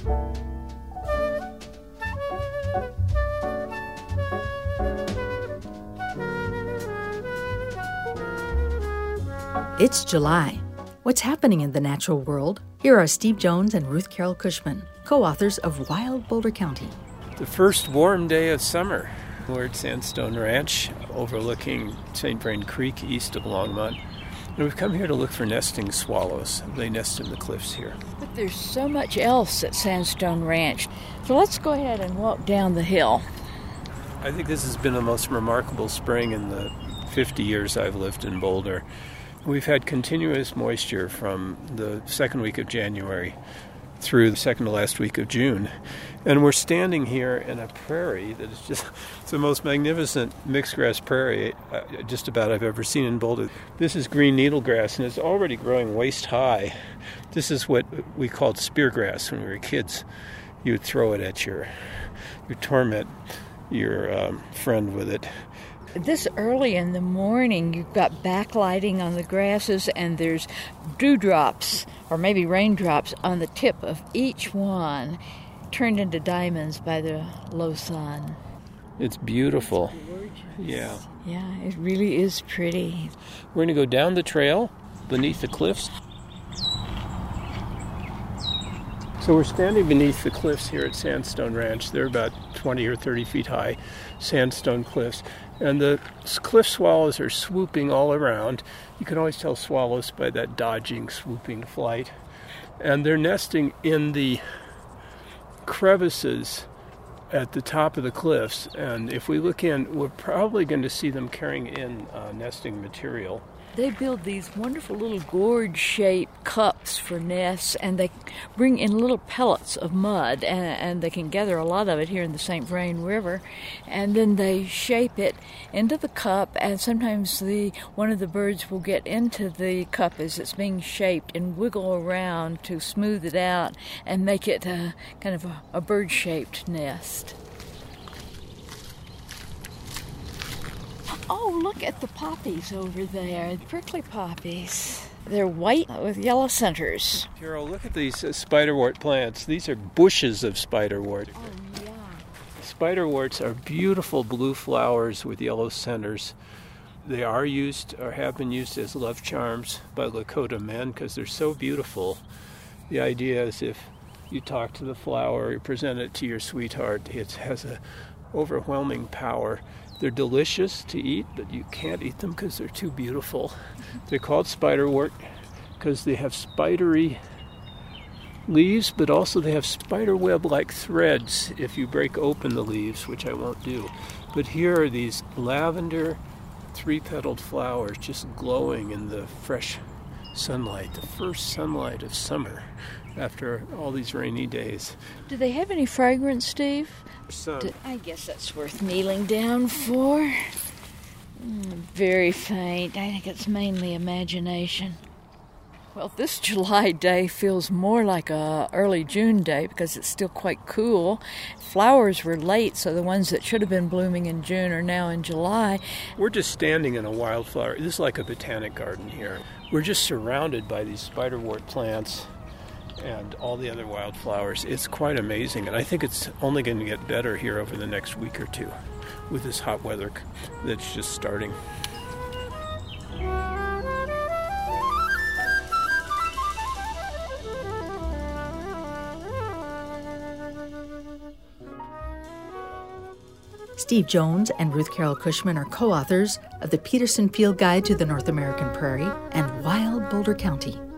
It's July. What's happening in the natural world? Here are Steve Jones and Ruth Carol Cushman, co-authors of Wild Boulder County. The first warm day of summer. We're at Sandstone Ranch, overlooking St. Vrain Creek east of Longmont. And we've come here to look for nesting swallows. They nest in the cliffs here. But there's so much else at Sandstone Ranch. So let's go ahead and walk down the hill. I think this has been the most remarkable spring in the 50 years I've lived in Boulder. We've had continuous moisture from the second week of January through the second to last week of June. And we're standing here in a prairie that is just it's the most magnificent mixed grass prairie just about I've ever seen in Boulder. This is green needlegrass, and it's already growing waist high. This is what we called speargrass when we were kids. You would throw it at you torment your friend with it. This early in the morning, you've got backlighting on the grasses, and there's dewdrops, or maybe raindrops, on the tip of each one, turned into diamonds by the low sun. It's beautiful. It's gorgeous. Yeah. Yeah, it really is pretty. We're going to go down the trail beneath the cliffs. So we're standing beneath the cliffs here at Sandstone Ranch. They're about 20 or 30 feet high, sandstone cliffs. And the cliff swallows are swooping all around. You can always tell swallows by that dodging, swooping flight. And they're nesting in the crevices at the top of the cliffs. And if we look in, we're probably going to see them carrying in nesting material. They build these wonderful little gourd-shaped cups for nests, and they bring in little pellets of mud, and they can gather a lot of it here in the St. Vrain River, and then they shape it into the cup, and sometimes one of the birds will get into the cup as it's being shaped and wiggle around to smooth it out and make it kind of a bird-shaped nest. Oh, look at the poppies over there, prickly poppies. They're white with yellow centers. Carol, look at these spiderwort plants. These are bushes of spiderwort. Oh, yeah. Spiderworts are beautiful blue flowers with yellow centers. They are used or have been used as love charms by Lakota men because they're so beautiful. The idea is if you talk to the flower, you present it to your sweetheart, it has an overwhelming power. They're delicious to eat, but you can't eat them because they're too beautiful. They're called spiderwort because they have spidery leaves, but also they have spiderweb-like threads if you break open the leaves, which I won't do. But here are these lavender three-petaled flowers just glowing in the fresh sunlight, the first sunlight of summer after all these rainy days. Do they have any fragrance, Steve? I guess that's worth kneeling down for. Very faint. I think it's mainly imagination. Well, this July day feels more like a early June day because it's still quite cool. Flowers were late, so the ones that should have been blooming in June are now in July. We're just standing in a wildflower. This is like a botanic garden here. We're just surrounded by these spiderwort plants and all the other wildflowers. It's quite amazing, and I think it's only going to get better here over the next week or two with this hot weather that's just starting. Steve Jones and Ruth Carol Cushman are co-authors of the Peterson Field Guide to the North American Prairie and Wild Boulder County.